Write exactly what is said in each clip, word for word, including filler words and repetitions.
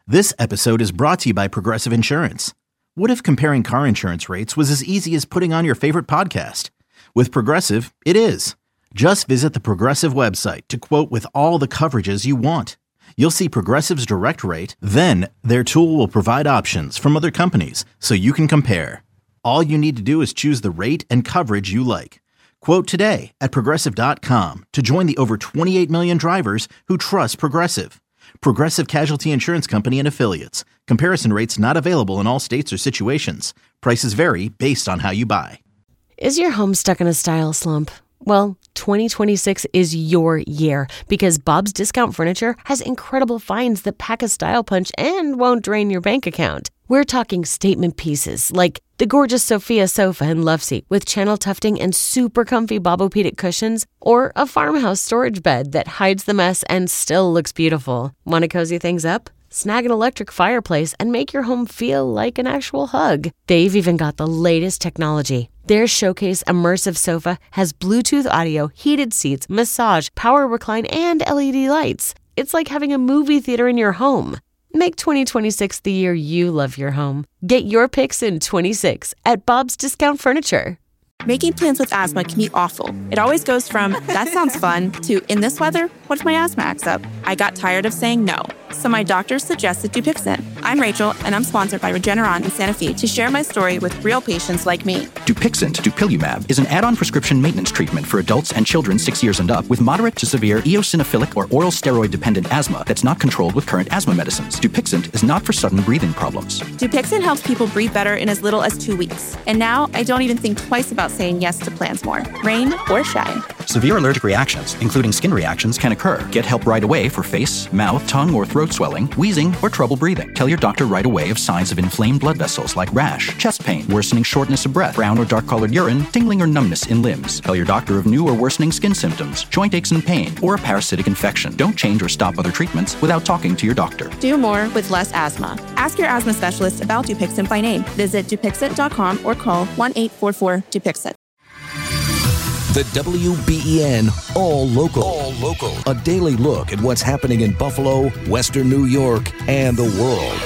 This episode is brought to you by Progressive Insurance. What if comparing car insurance rates was as easy as putting on your favorite podcast? With Progressive, it is. Just visit the Progressive website to quote with all the coverages you want. You'll see Progressive's direct rate, then their tool will provide options from other companies so you can compare. All you need to do is choose the rate and coverage you like. Quote today at progressive dot com to join the over twenty-eight million drivers who trust Progressive. Progressive Casualty Insurance Company and Affiliates. Comparison rates not available in all states or situations. Prices vary based on how you buy. Is your home stuck in a style slump? Well, twenty twenty-six is your year because Bob's Discount Furniture has incredible finds that pack a style punch and won't drain your bank account. We're talking statement pieces like the gorgeous Sophia sofa and love seat with channel tufting and super comfy Bobopedic cushions, or a farmhouse storage bed that hides the mess and still looks beautiful. Want to cozy things up? Snag an electric fireplace and make your home feel like an actual hug. They've even got the latest technology. Their Showcase Immersive Sofa has Bluetooth audio, heated seats, massage, power recline, and L E D lights. It's like having a movie theater in your home. Make twenty twenty-six the year you love your home. Get your picks in twenty-six at Bob's Discount Furniture. Making plans with asthma can be awful. It always goes from, that sounds fun, to, in this weather, what if my asthma acts up? I got tired of saying no, so my doctor suggested Dupixent. I'm Rachel, and I'm sponsored by Regeneron and Sanofi to share my story with real patients like me. Dupixent, dupilumab, is an add-on prescription maintenance treatment for adults and children six years and up with moderate to severe eosinophilic or oral steroid-dependent asthma that's not controlled with current asthma medicines. Dupixent is not for sudden breathing problems. Dupixent helps people breathe better in as little as two weeks. And now, I don't even think twice about saying yes to plans more, rain or shine. Severe allergic reactions, including skin reactions, can occur. Get help right away for face, mouth, tongue, or throat swelling, wheezing, or trouble breathing. Tell your doctor right away of signs of inflamed blood vessels like rash, chest pain, worsening shortness of breath, brown or dark-colored urine, tingling or numbness in limbs. Tell your doctor of new or worsening skin symptoms, joint aches and pain, or a parasitic infection. Don't change or stop other treatments without talking to your doctor. Do more with less asthma. Ask your asthma specialist about Dupixent by name. Visit Dupixent dot com or call one eight four four Dupixent. The W B E N All Local. All Local. A daily look at what's happening in Buffalo, Western New York, and the world.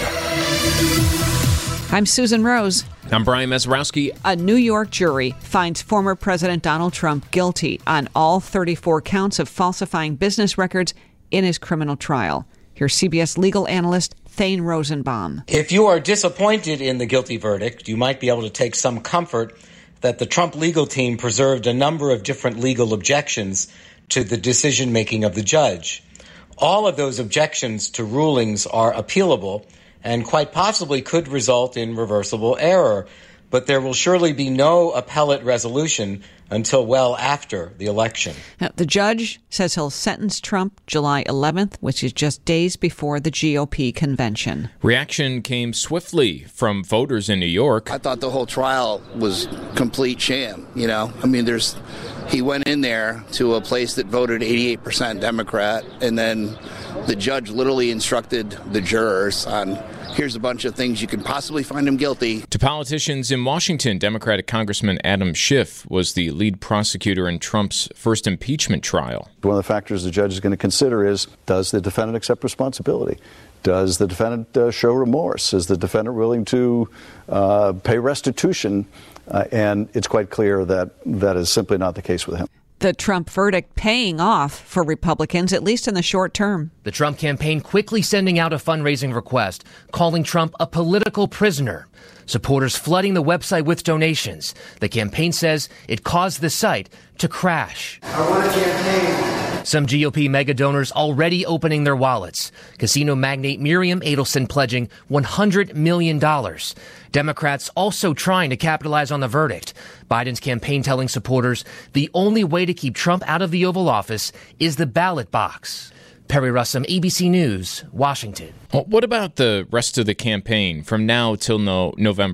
I'm Susan Rose. I'm Brian Mazurowski. A New York jury finds former President Donald Trump guilty on all thirty-four counts of falsifying business records in his criminal trial. Here's C B S legal analyst Thane Rosenbaum. If you are disappointed in the guilty verdict, you might be able to take some comfort that the Trump legal team preserved a number of different legal objections to the decision-making of the judge. All of those objections to rulings are appealable and quite possibly could result in reversible error, but there will surely be no appellate resolution until well after the election. Now, the judge says he'll sentence Trump July eleventh, which is just days before the G O P convention. Reaction came swiftly from voters in New York. I thought the whole trial was complete sham, you know? I mean, there's he went in there to a place that voted eighty-eight percent Democrat, and then the judge literally instructed the jurors on, here's a bunch of things you can possibly find him guilty. To politicians in Washington, Democratic Congressman Adam Schiff was the lead prosecutor in Trump's first impeachment trial. One of the factors the judge is going to consider is, does the defendant accept responsibility? Does the defendant uh, show remorse? Is the defendant willing to uh, pay restitution? Uh, and it's quite clear that that is simply not the case with him. The Trump verdict paying off for Republicans, at least in the short term. The Trump campaign quickly sending out a fundraising request, calling Trump a political prisoner. Supporters flooding the website with donations. The campaign says it caused the site to crash. I want a campaign. Some G O P mega donors already opening their wallets. Casino magnate Miriam Adelson pledging one hundred million dollars. Democrats also trying to capitalize on the verdict. Biden's campaign telling supporters the only way to keep Trump out of the Oval Office is the ballot box. Perry Russum, A B C News, Washington. Well, what about the rest of the campaign from now till no- November?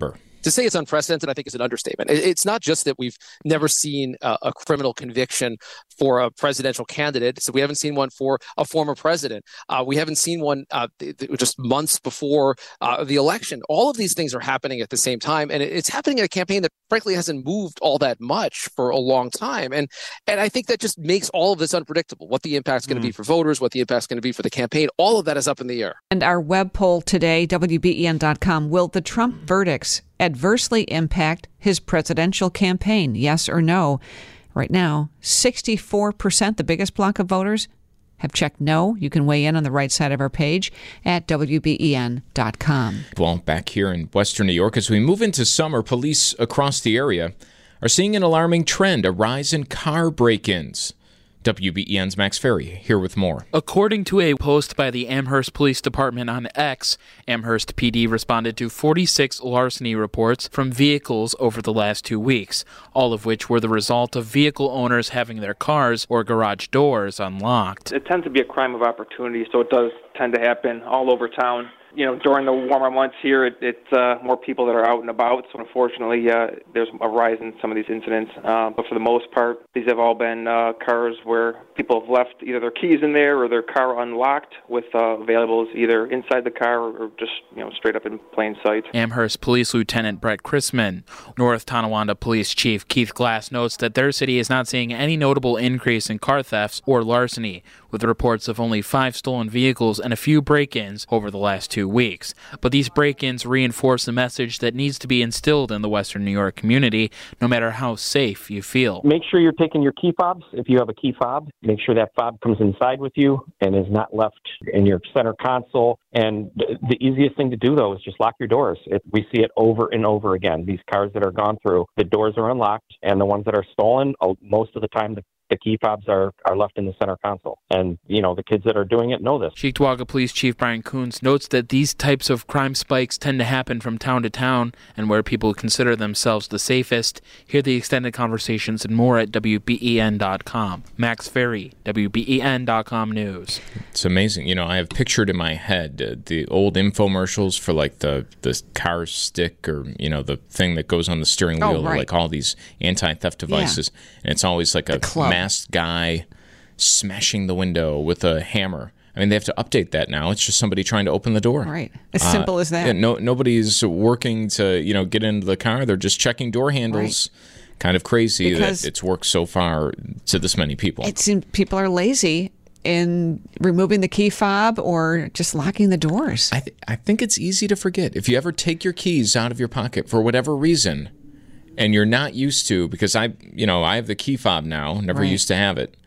To say it's unprecedented, I think, is an understatement. It's not just that we've never seen a, a criminal conviction for a presidential candidate. So we haven't seen one for a former president. Uh, we haven't seen one uh, just months before uh, the election. All of these things are happening at the same time, and it's happening in a campaign that frankly hasn't moved all that much for a long time. And and I think that just makes all of this unpredictable. What the impact's going to mm. be for voters, what the impact's going to be for the campaign, all of that is up in the air. And our web poll today, W B E N dot com, will the Trump verdicts adversely impact his presidential campaign? Yes or no? Right now, sixty-four percent, the biggest block of voters, have checked no. You can weigh in on the right side of our page at W B E N dot com. Well, back here in Western New York, as we move into summer, police across the area are seeing an alarming trend, a rise in car break-ins. W B E N's Max Ferry here with more. According to a post by the Amherst Police Department on X, Amherst P D responded to forty-six larceny reports from vehicles over the last two weeks, all of which were the result of vehicle owners having their cars or garage doors unlocked. It tends to be a crime of opportunity, so it does tend to happen all over town. You know, during the warmer months here, it, it's uh, more people that are out and about. So unfortunately, uh, there's a rise in some of these incidents. Uh, but for the most part, these have all been uh, cars where people have left either their keys in there or their car unlocked with uh, availables either inside the car or just, you know, straight up in plain sight. Amherst Police Lieutenant Brett Chrisman. North Tonawanda Police Chief Keith Glass notes that their city is not seeing any notable increase in car thefts or larceny, with reports of only five stolen vehicles and a few break-ins over the last two weeks. But these break-ins reinforce the message that needs to be instilled in the Western New York community, no matter how safe you feel. Make sure you're taking your key fobs. If you have a key fob, make sure that fob comes inside with you and is not left in your center console. And the easiest thing to do, though, is just lock your doors. It, we see it over and over again. These cars that are gone through, the doors are unlocked, and the ones that are stolen, most of the time, the The key fobs are, are left in the center console. And, you know, the kids that are doing it know this. Cheektowaga Police Chief Brian Coons notes that these types of crime spikes tend to happen from town to town and where people consider themselves the safest. Hear the extended conversations and more at W B E N dot com. Max Ferry, W B E N dot com News. It's amazing. You know, I have pictured in my head uh, the old infomercials for like the, the car stick or, you know, the thing that goes on the steering wheel, oh, right. or like all these anti-theft devices. Yeah. And it's always like a masked guy smashing the window with a hammer. I mean, they have to update that now. It's just somebody trying to open the door. Right. As uh, simple as that. Yeah, no, nobody's working to, you know, get into the car. They're just checking door handles. Right. Kind of crazy because that it's worked so far to this many people. It seems people are lazy in removing the key fob or just locking the doors. I, th- I think it's easy to forget. If you ever take your keys out of your pocket for whatever reason, and you're not used to, because I, you know, I have the key fob now, never right. used to have it.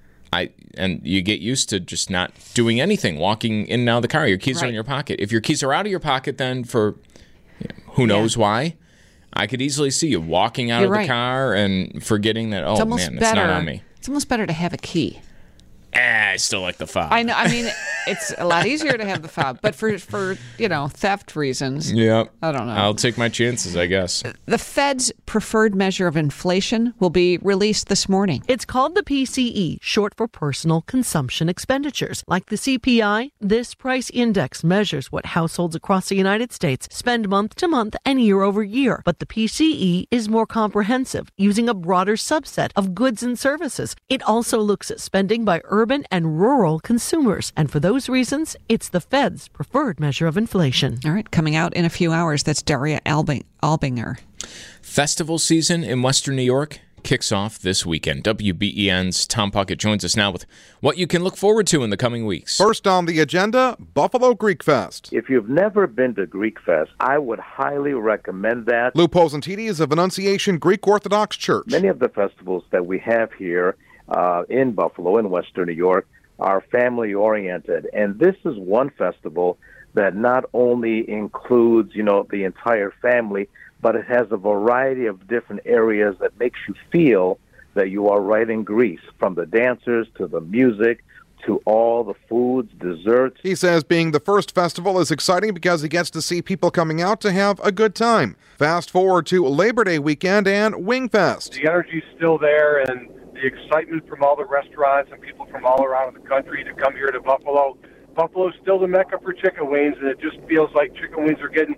I and you get used to just not doing anything, walking in and out of the car. Your keys right. are in your pocket. If your keys are out of your pocket, then for you know, who knows yeah. why, I could easily see you walking out you're of the right. car and forgetting that, oh man, better, it's not on me. It's almost better to have a key. Ah, I still like the fob. I know. I mean, it's a lot easier to have the fob, but for, for you know, theft reasons, yeah, I don't know. I'll take my chances, I guess. The Fed's preferred measure of inflation will be released this morning. It's called the P C E, short for Personal Consumption Expenditures. Like the C P I, this price index measures what households across the United States spend month to month and year over year. But the P C E is more comprehensive, using a broader subset of goods and services. It also looks at spending by urban and rural consumers. And for those reasons, it's the Fed's preferred measure of inflation. All right, coming out in a few hours, that's Daria Albing- Albinger. Festival season in Western New York kicks off this weekend. W B E N's Tom Puckett joins us now with what you can look forward to in the coming weeks. First on the agenda, Buffalo Greek Fest. If you've never been to Greek Fest, I would highly recommend that. Lou Posentini of Annunciation Greek Orthodox Church. Many of the festivals that we have here Uh, in Buffalo, in Western New York, are family-oriented. And this is one festival that not only includes, you know, the entire family, but it has a variety of different areas that makes you feel that you are right in Greece, from the dancers to the music to all the foods, desserts. He says being the first festival is exciting because he gets to see people coming out to have a good time. Fast forward to Labor Day weekend and Wingfest. The energy's still there, and the excitement from all the restaurants and people from all around the country to come here to Buffalo. Buffalo's still the mecca for chicken wings, and it just feels like chicken wings are getting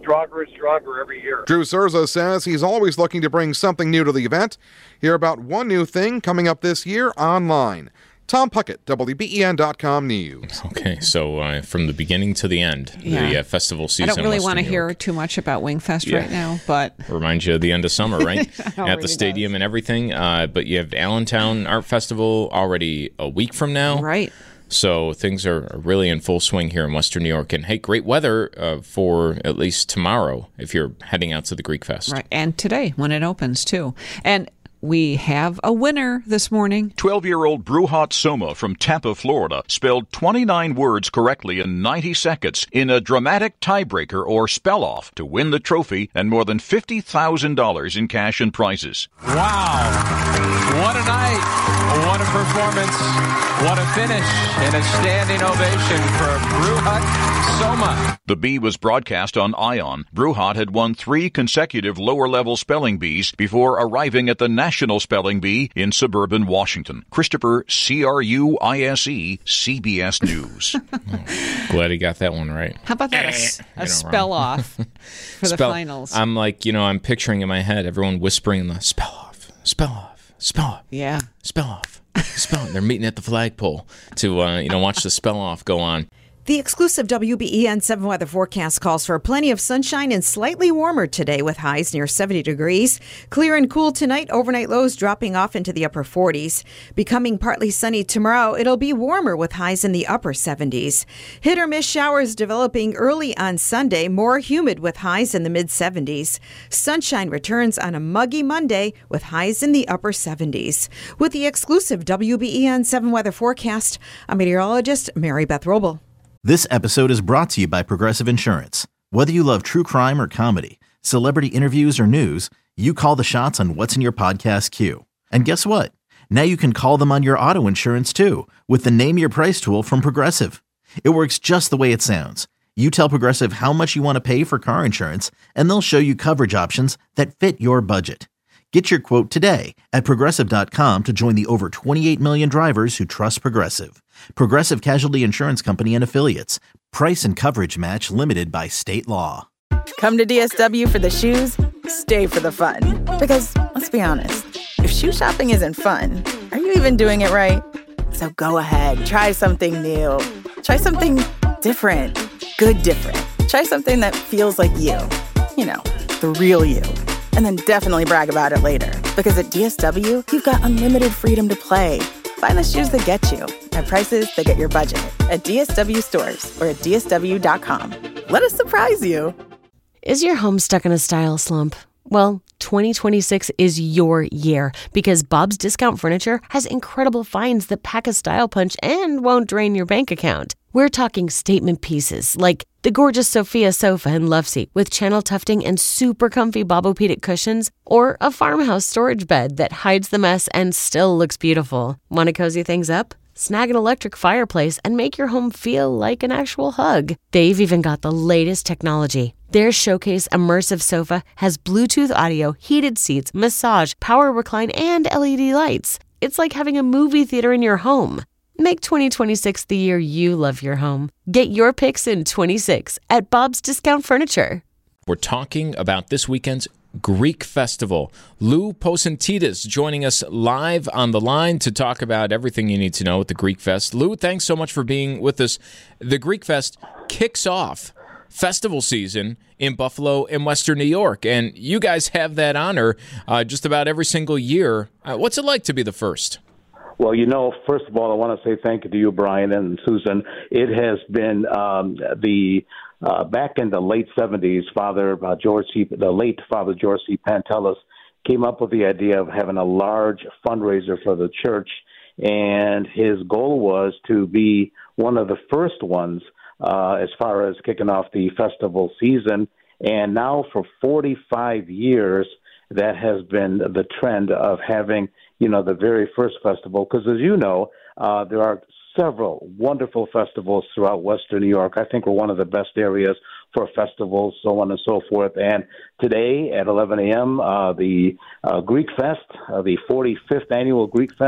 stronger and stronger every year. Drew Cerza says he's always looking to bring something new to the event. Hear about one new thing coming up this year online. Tom Puckett, W B E N dot com News. Okay, so uh, from the beginning to the end, Yeah. the uh, festival season. I don't really Western want to New hear York. too much about Wingfest Yeah. right now, but Reminds you of the end of summer, right? It At really the stadium and everything. Uh, but you have Allentown Art Festival already a week from now. Right. So things are really in full swing here in Western New York. And hey, great weather uh, for at least tomorrow if you're heading out to the Greek Fest. right, and today when it opens too. And we have a winner this morning. twelve-year-old Bruhat Soma from Tampa, Florida, spelled twenty-nine words correctly in ninety seconds in a dramatic tiebreaker or spell-off to win the trophy and more than fifty thousand dollars in cash and prizes. Wow. What a night. What a performance. What a finish. And a standing ovation for Bruhat Soma. The bee was broadcast on Ion. Bruhat had won three consecutive lower-level spelling bees before arriving at the National Spelling Bee in suburban Washington. Christopher C R U I S E, C B S News. Glad he got that one right. How about that? A, s- a You know, spell wrong. off for the Spell- finals. I'm like, you know, I'm picturing in my head everyone whispering the spell off, spell off, spell off. Yeah. Spell off, spell off. They're meeting at the flagpole to, uh, you know, watch the spell off go on. The exclusive W B E N seven weather forecast calls for plenty of sunshine and slightly warmer today with highs near seventy degrees. Clear and cool tonight, overnight lows dropping off into the upper forties. Becoming partly sunny tomorrow, it'll be warmer with highs in the upper seventies. Hit or miss showers developing early on Sunday, more humid with highs in the mid seventies. Sunshine returns on a muggy Monday with highs in the upper seventies. With the exclusive W B E N seven weather forecast, I'm meteorologist Mary Beth Roble. This episode is brought to you by Progressive Insurance. Whether you love true crime or comedy, celebrity interviews or news, you call the shots on what's in your podcast queue. And guess what? Now you can call them on your auto insurance too with the Name Your Price tool from Progressive. It works just the way it sounds. You tell Progressive how much you want to pay for car insurance, and they'll show you coverage options that fit your budget. Get your quote today at Progressive dot com to join the over twenty-eight million drivers who trust Progressive. Progressive Casualty Insurance Company and Affiliates. Price and coverage match limited by state law. Come to D S W for the shoes, stay for the fun. Because, let's be honest, if shoe shopping isn't fun, are you even doing it right? So go ahead, try something new. Try something different. Good different. Try something that feels like you. You know, the real you. And then definitely brag about it later. Because at D S W, you've got unlimited freedom to play. Find the shoes that get you at prices that get your budget at D S W stores or at D S W dot com. Let us surprise you. Is your home stuck in a style slump? Well, twenty twenty-six is your year because Bob's Discount Furniture has incredible finds that pack a style punch and won't drain your bank account. We're talking statement pieces like the gorgeous Sophia sofa and love seat with channel tufting and super comfy Bobopedic cushions, or a farmhouse storage bed that hides the mess and still looks beautiful. Want to cozy things up? Snag an electric fireplace and make your home feel like an actual hug. They've even got the latest technology. Their Showcase Immersive Sofa has Bluetooth audio, heated seats, massage, power recline, and L E D lights. It's like having a movie theater in your home. Make twenty twenty-six the year you love your home. Get your picks in twenty-six at Bob's Discount Furniture. We're talking about this weekend's Greek Festival. Lou Posentidis joining us live on the line to talk about everything you need to know at the Greek Fest. Lou, thanks so much for being with us. The Greek Fest kicks off festival season in Buffalo and Western New York, and you guys have that honor uh, just about every single year. Uh, what's it like to be the first? Well, you know, first of all, I want to say thank you to you, Brian and Susan. It has been um, the uh, back in the late seventies, Father uh, George C. the late Father George C. Pantelis came up with the idea of having a large fundraiser for the church, and his goal was to be one of the first ones uh, as far as kicking off the festival season. And now for forty-five years, that has been the trend of having, you know, the very first festival. Because as you know, uh, there are several wonderful festivals throughout Western New York. I think we're one of the best areas for festivals, so on and so forth. And today at eleven a.m., uh, the uh, Greek Fest, uh, the forty-fifth annual Greek Fest,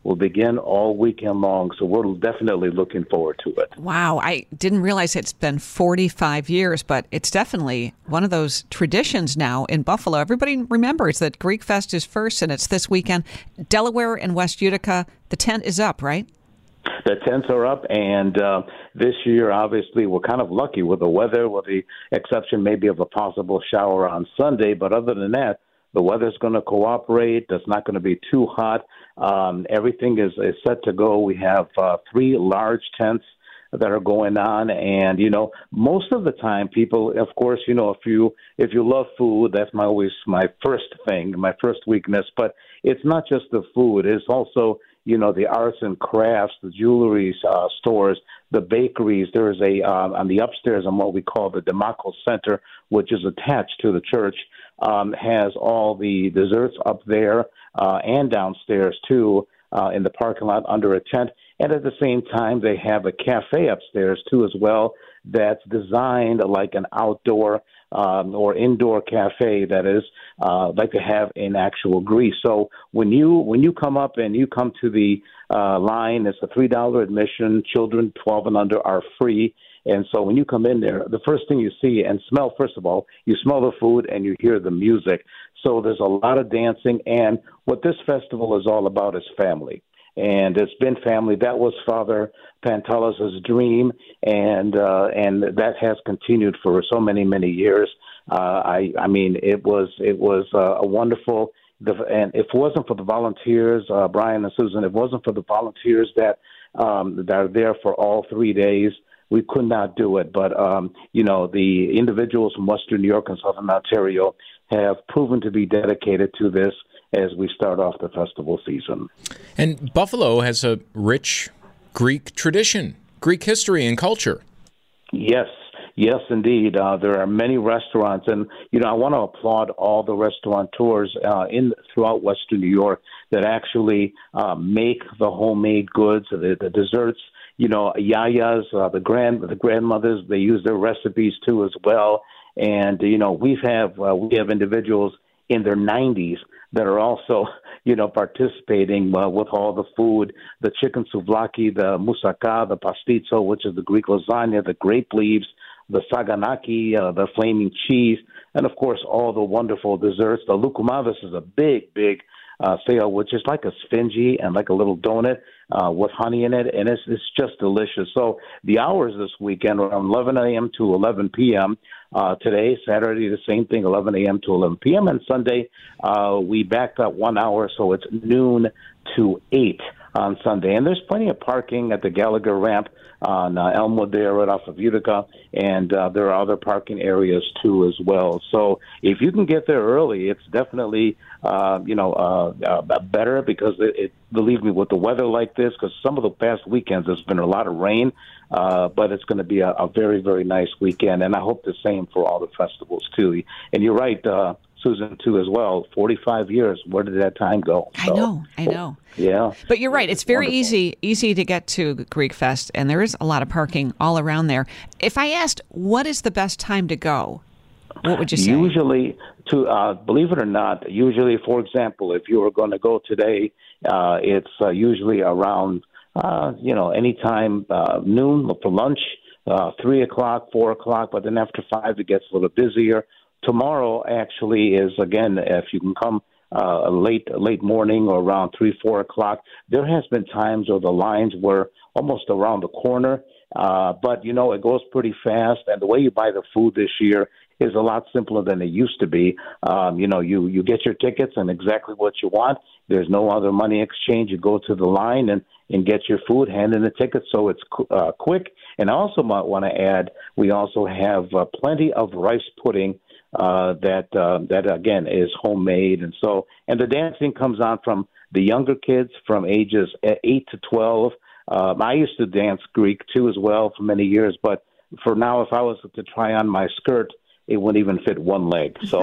will begin all weekend long. So we're definitely looking forward to it. Wow. I didn't realize it's been forty-five years, but it's definitely one of those traditions now in Buffalo. Everybody remembers that Greek Fest is first, and it's this weekend. Delaware and West Utica, the tent is up, right? The tents are up, and uh, this year, obviously, we're kind of lucky with the weather, with the exception maybe of a possible shower on Sunday. But other than that, the weather's going to cooperate. It's not going to be too hot. Um, everything is, is set to go. We have uh, three large tents that are going on, and you know, most of the time, people, of course, you know, if you if you love food, that's my always my first thing, my first weakness. But it's not just the food; it's also, you know, the arts and crafts, the jewelry uh, stores, the bakeries. There is a uh, on the upstairs on what we call the DeMacco Center, which is attached to the church. Um, has all the desserts up there uh, and downstairs, too, uh, in the parking lot under a tent. And at the same time, they have a cafe upstairs, too, as well, that's designed like an outdoor um, or indoor cafe that is uh, like to have in actual Greece. So when you when you come up and you come to the uh, line, it's a three dollars admission. Children twelve and under are free. And so when you come in there, the first thing you see and smell, first of all, you smell the food and you hear the music. So there's a lot of dancing. And what this festival is all about is family. And it's been family. That was Father Pantelis' dream, and uh, and that has continued for so many, many years. Uh, I I mean, it was it was uh, a wonderful. The, and if it wasn't for the volunteers, uh, Brian and Susan, if it wasn't for the volunteers that um, that are there for all three days, we could not do it. But, um, you know, the individuals from Western New York and Southern Ontario have proven to be dedicated to this as we start off the festival season. And Buffalo has a rich Greek tradition, Greek history and culture. Yes. Yes, indeed. Uh, there are many restaurants, and you know I want to applaud all the restaurateurs uh, in throughout Western New York that actually uh, make the homemade goods, the, the desserts. You know, yayas, uh, the grand the grandmothers, they use their recipes too as well. And you know, we have uh, we have individuals in their nineties that are also, you know, participating uh, with all the food, the chicken souvlaki, the moussaka, the pastizo, which is the Greek lasagna, the grape leaves, the saganaki, uh, the flaming cheese, and of course all the wonderful desserts. The loukoumades is a big, big uh, sale, which is like a sfingy and like a little donut uh, with honey in it, and it's it's just delicious. So the hours this weekend are from eleven a.m. to eleven p.m. Uh, today, Saturday, the same thing, eleven a.m. to eleven p.m. And Sunday, uh, we backed up one hour, so it's noon to eight on Sunday. And there's plenty of parking at the Gallagher ramp on uh, Elmwood there right off of Utica, and uh, there are other parking areas too as well. So if you can get there early, it's definitely uh, you know uh, uh, better because it, it, believe me, with the weather like this, because some of the past weekends there's been a lot of rain, uh, but it's going to be a, a very, very nice weekend, and I hope the same for all the festivals too. And you're right, uh, Susan, too, as well. forty-five years. Where did that time go? So, I know, I know. Yeah. But you're right. It's very Wonderful. easy easy to get to Greek Fest, and there is a lot of parking all around there. If I asked, what is the best time to go, what would you say? Usually, to uh, believe it or not, usually, for example, if you were going to go today, uh, it's uh, usually around, uh, you know, anytime uh, noon for lunch, uh, three o'clock, four o'clock, but then after five, it gets a little busier. Tomorrow actually is, again, if you can come uh, late late morning or around three, four o'clock, there has been times where the lines were almost around the corner. Uh, but, you know, it goes pretty fast. And the way you buy the food this year is a lot simpler than it used to be. Um, you know, you, you get your tickets and exactly what you want. There's no other money exchange. You go to the line and, and get your food, hand in the ticket, so it's uh, quick. And I also might want to add, we also have uh, plenty of rice pudding Uh, that uh, that again is homemade, and so and the dancing comes on from the younger kids from ages eight to twelve. Um, I used to dance Greek too as well for many years, but for now, if I was to try on my skirt, it wouldn't even fit one leg. So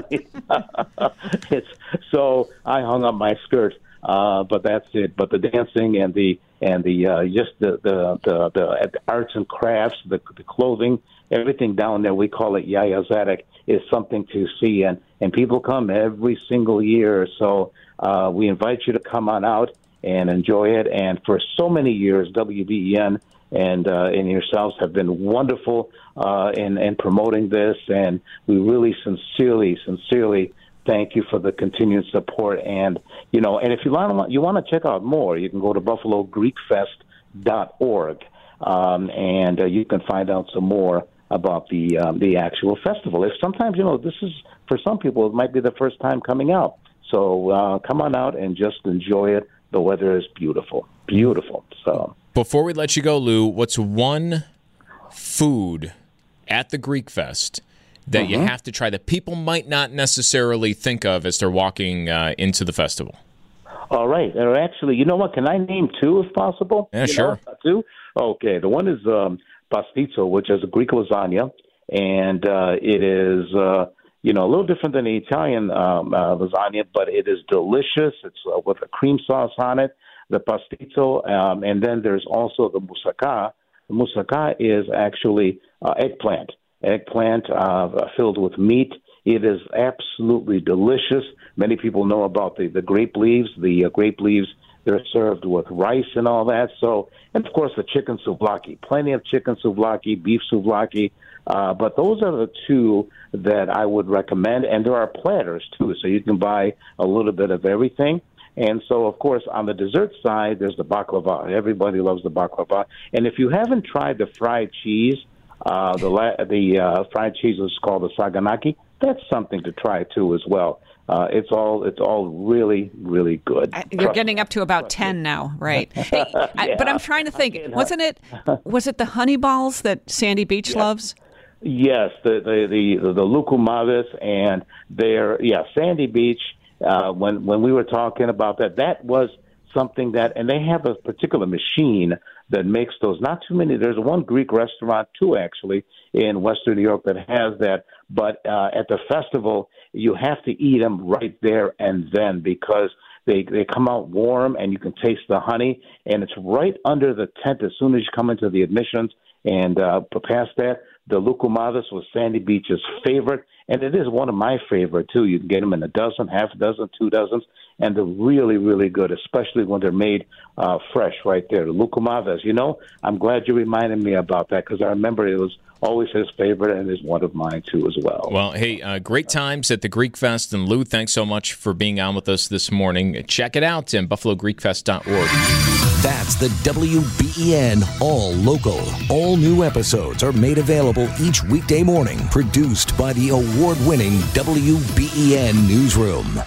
it's so I hung up my skirt, uh, but that's it. But the dancing and the and the uh, just the the, the the arts and crafts, the, the clothing, everything down there, we call it Yayazatic, is something to see. And, and people come every single year. So uh, we invite you to come on out and enjoy it. And for so many years, W B E N and uh, and yourselves have been wonderful uh, in, in promoting this, and we really sincerely, sincerely thank you for the continued support. And, you know, and if you want, you want to check out more, you can go to buffalo greek fest dot org, um, and uh, you can find out some more about the um, the actual festival. If sometimes, you know, this is, for some people, it might be the first time coming out. So uh, come on out and just enjoy it. The weather is beautiful, beautiful. So before we let you go, Lou, what's one food at the Greek Fest that mm-hmm. you have to try that people might not necessarily think of as they're walking uh, into the festival? All right. Or actually, you know what? Can I name two if possible? Yeah, you sure. Know, two? Okay. The one is um, pastizo, which is a Greek lasagna, and uh, it is, uh, you know, a little different than the Italian um, uh, lasagna, but it is delicious. It's uh, with a cream sauce on it, the pastizo, um, and then there's also the moussaka. The moussaka is actually uh, eggplant, eggplant uh, filled with meat. It is absolutely delicious. Many people know about the, the grape leaves. The uh, grape leaves, they're served with rice and all that. So, and of course, the chicken souvlaki. Plenty of chicken souvlaki, beef souvlaki. Uh, but those are the two that I would recommend. And there are platters, too, so you can buy a little bit of everything. And so, of course, on the dessert side, there's the baklava. Everybody loves the baklava. And if you haven't tried the fried cheese, uh, the la- the uh, fried cheese is called the saganaki. That's something to try, too, as well. Uh, it's all it's all really, really good. Uh, you're getting up to about ten now, right? Hey, yeah. I, but I'm trying to think. Wasn't it? Was it the honey balls that Sandy Beach yeah. loves? Yes, the the the, the lukumavis, and they're yeah Sandy Beach. Uh, when when we were talking about that, that was something that, and they have a particular machine that makes those. Not too many. There's one Greek restaurant too, actually, in Western New York that has that. But uh, at the festival, you have to eat them right there and then because they they come out warm and you can taste the honey. And it's right under the tent as soon as you come into the admissions. And uh, past that, the lukumavis was Sandy Beach's favorite. And it is one of my favorite, too. You can get them in a dozen, half a dozen, two dozens. And they're really, really good, especially when they're made uh, fresh right there. The lukumavis, you know, I'm glad you reminded me about that because I remember it was always his favorite and is one of mine, too, as well. Well, hey, uh, great times at the Greek Fest. And Lou, thanks so much for being on with us this morning. Check it out at buffalo greek fest dot org. That's the W B E N All Local. All new episodes are made available each weekday morning, produced by the award-winning W B E N Newsroom.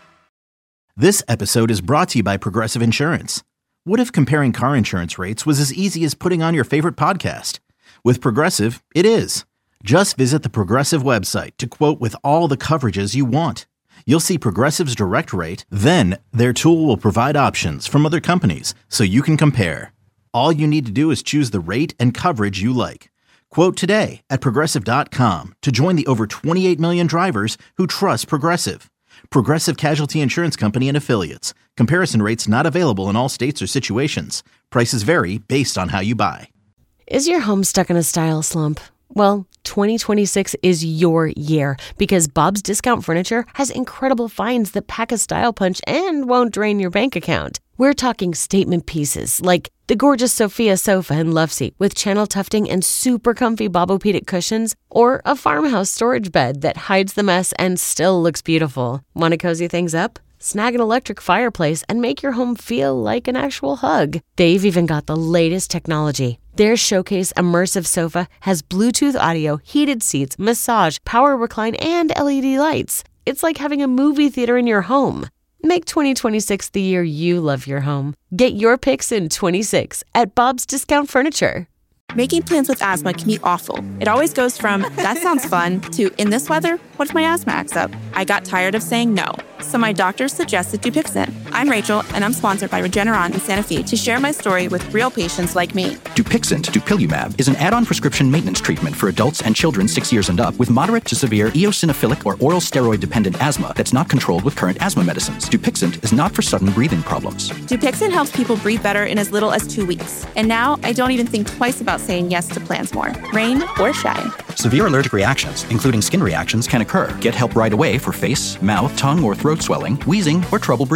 This episode is brought to you by Progressive Insurance. What if comparing car insurance rates was as easy as putting on your favorite podcast? With Progressive, it is. Just visit the Progressive website to quote with all the coverages you want. You'll see Progressive's direct rate, then their tool will provide options from other companies so you can compare. All you need to do is choose the rate and coverage you like. Quote today at progressive dot com to join the over twenty-eight million drivers who trust Progressive. Progressive Casualty Insurance Company and Affiliates. Comparison rates not available in all states or situations. Prices vary based on how you buy. Is your home stuck in a style slump? Well, twenty twenty-six is your year because Bob's Discount Furniture has incredible finds that pack a style punch and won't drain your bank account. We're talking statement pieces like the gorgeous Sophia sofa and love seat with channel tufting and super comfy Bobopedic cushions, or a farmhouse storage bed that hides the mess and still looks beautiful. Want to cozy things up? Snag an electric fireplace and make your home feel like an actual hug. They've even got the latest technology. Their Showcase Immersive Sofa has Bluetooth audio, heated seats, massage, power recline, and L E D lights. It's like having a movie theater in your home. Make twenty twenty-six the year you love your home. Get your picks in twenty-six at Bob's Discount Furniture. Making plans with asthma can be awful. It always goes from, that sounds fun, to, in this weather, what if my asthma acts up? I got tired of saying no, so my doctor suggested Dupixent. I'm Rachel, and I'm sponsored by Regeneron in Santa Fe to share my story with real patients like me. Dupixent, dupilumab, is an add-on prescription maintenance treatment for adults and children six years and up with moderate to severe eosinophilic or oral steroid-dependent asthma that's not controlled with current asthma medicines. Dupixent is not for sudden breathing problems. Dupixent helps people breathe better in as little as two weeks. And now I don't even think twice about saying yes to plans more, rain or shine. Severe allergic reactions, including skin reactions, can occur. Get help right away for face, mouth, tongue, or throat swelling, wheezing, or trouble breathing. Tell your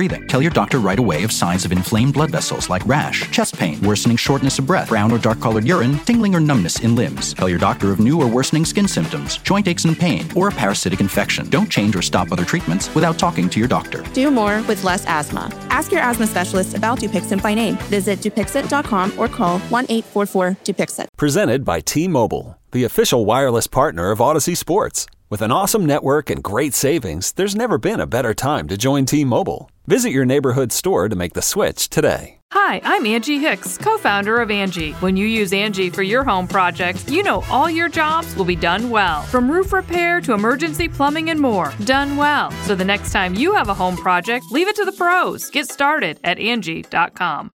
your doctor right away of signs of inflamed blood vessels like rash, chest pain, worsening shortness of breath, brown or dark-colored urine, tingling or numbness in limbs. Tell your doctor of new or worsening skin symptoms, joint aches and pain, or a parasitic infection. Don't change or stop other treatments without talking to your doctor. Do more with less asthma. Ask your asthma specialist about Dupixent by name. Visit Dupixent dot com or call one eight four four Dupixent. Presented by T-Mobile, the official wireless partner of Odyssey Sports. With an awesome network and great savings, there's never been a better time to join T-Mobile. Visit your neighborhood store to make the switch today. Hi, I'm Angie Hicks, co-founder of Angie. When you use Angie for your home projects, you know all your jobs will be done well. From roof repair to emergency plumbing and more, done well. So the next time you have a home project, leave it to the pros. Get started at Angie dot com.